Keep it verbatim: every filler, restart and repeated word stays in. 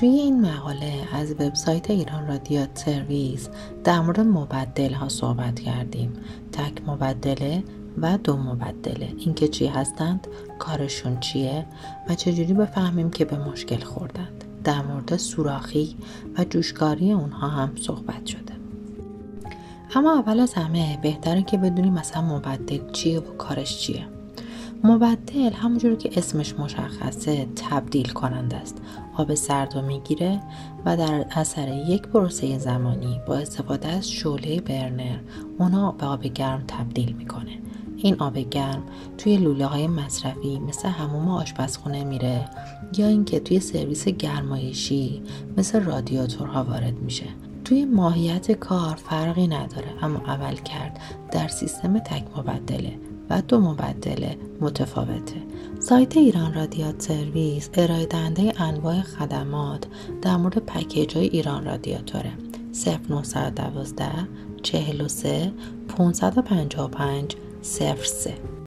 توی این مقاله از وبسایت ایران رادیو سرویس در مورد مبدل ها صحبت کردیم. تک مبدله و دو مبدله، اینکه چی هستند، کارشون چیه و چجوری بفهمیم که به مشکل خوردند. در مورد سوراخی و جوشکاری اونها هم صحبت شده. اما اول از همه بهتره که بدونیم مثلا مبدل چیه و کارش چیه. مبدل همونجوری که اسمش مشخصه تبدیل کننده است. آب سرد رو میگیره و در اثر یک پروسه زمانی با استفاده از شعله برنر اونا به آب گرم تبدیل میکنه. این آب گرم توی لوله های مصرفی مثل حموم آشپزخونه میره یا اینکه توی سرویس گرمایشی مثل رادیاتورها وارد میشه. توی ماهیت کار فرقی نداره، اما عملکرد در سیستم تک مبدله و دو مبدله متفاوته. سایت ایران رادیو سرویس ارائه دهنده انواع خدمات در مورد پکیج های ایران رادیاتوره. صفر نه یک دو چهل و سه پانصد و پنجاه و پنج صفر سه